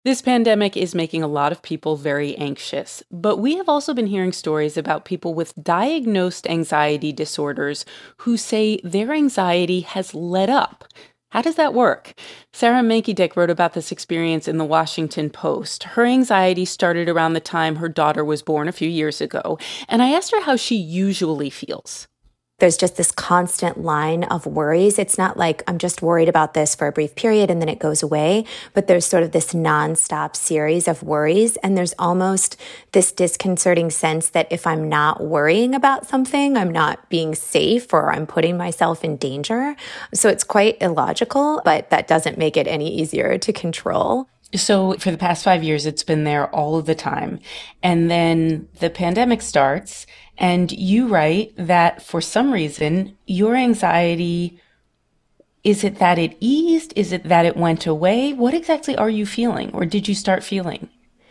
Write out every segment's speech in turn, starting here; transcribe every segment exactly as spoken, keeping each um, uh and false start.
This pandemic is making a lot of people very anxious, but we have also been hearing stories about people with diagnosed anxiety disorders who say their anxiety has let up. How does that work? Sarah Mankiewicz wrote about this experience in the Washington Post. Her anxiety started around the time her daughter was born a few years ago, and I asked her how she usually feels. There's just this constant line of worries. It's not like I'm just worried about this for a brief period and then it goes away, but there's sort of this nonstop series of worries. And there's almost this disconcerting sense that if I'm not worrying about something, I'm not being safe or I'm putting myself in danger. So it's quite illogical, but that doesn't make it any easier to control. So for the past five years, it's been there all of the time. And then the pandemic starts, and you write that for some reason, your anxiety, is it that it eased? Is it that it went away? What exactly are you feeling, or did you start feeling?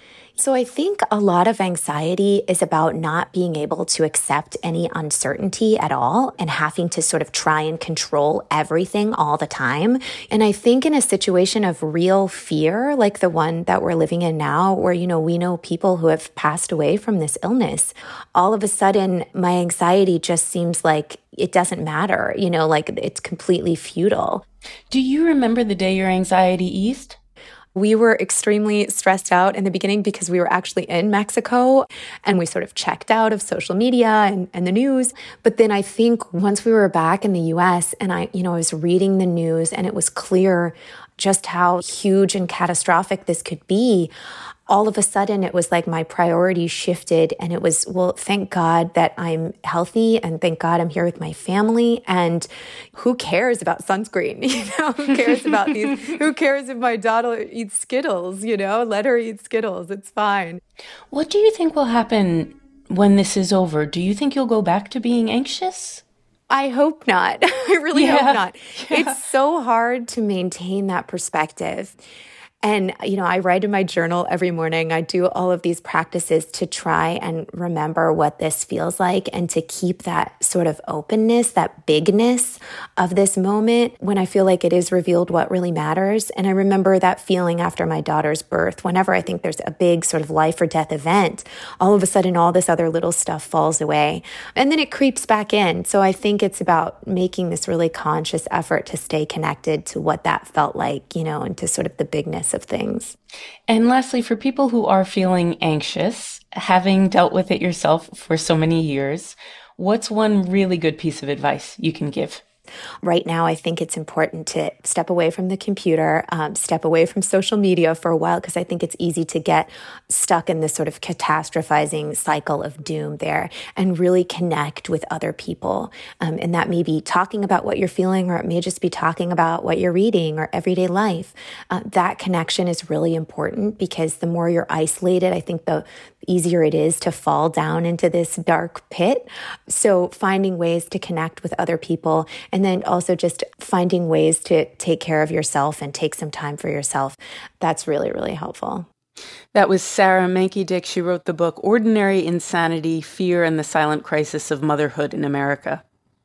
So I think a lot of anxiety is about not being able to accept any uncertainty at all and having to sort of try and control everything all the time. And I think in a situation of real fear, like the one that we're living in now, where, you know, we know people who have passed away from this illness, all of a sudden my anxiety just seems like it doesn't matter, you know, like it's completely futile. Do you remember the day your anxiety eased? We were extremely stressed out in the beginning because we were actually in Mexico and we sort of checked out of social media and, and the news. But then I think once we were back in the U S and I, you know, I was reading the news and it was clear just how huge and catastrophic this could be. All of a sudden, it was like my priorities shifted and it was, well, thank God that I'm healthy and thank God I'm here with my family. And who cares about sunscreen? You know, who cares about these? Who cares if my daughter eats Skittles? You know, let her eat Skittles. It's fine. What do you think will happen when this is over? Do you think you'll go back to being anxious? I hope not. I really yeah. hope not. Yeah. It's so hard to maintain that perspective. And, you know, I write in my journal every morning. I do all of these practices to try and remember what this feels like and to keep that sort of openness, that bigness of this moment when I feel like it is revealed what really matters. And I remember that feeling after my daughter's birth. Whenever I think there's a big sort of life or death event, all of a sudden all this other little stuff falls away and then it creeps back in. So I think it's about making this really conscious effort to stay connected to what that felt like, you know, and to sort of the bigness of things. And lastly, for people who are feeling anxious, having dealt with it yourself for so many years, what's one really good piece of advice you can give? Right now, I think it's important to step away from the computer, um, step away from social media for a while, because I think it's easy to get stuck in this sort of catastrophizing cycle of doom there and really connect with other people. Um, and that may be talking about what you're feeling, or it may just be talking about what you're reading or everyday life. Uh, that connection is really important because the more you're isolated, I think the easier it is to fall down into this dark pit. So finding ways to connect with other people, and then also just finding ways to take care of yourself and take some time for yourself. That's really, really helpful. That was Sarah Mankiewicz. She wrote the book Ordinary Insanity: Fear and the Silent Crisis of Motherhood in America.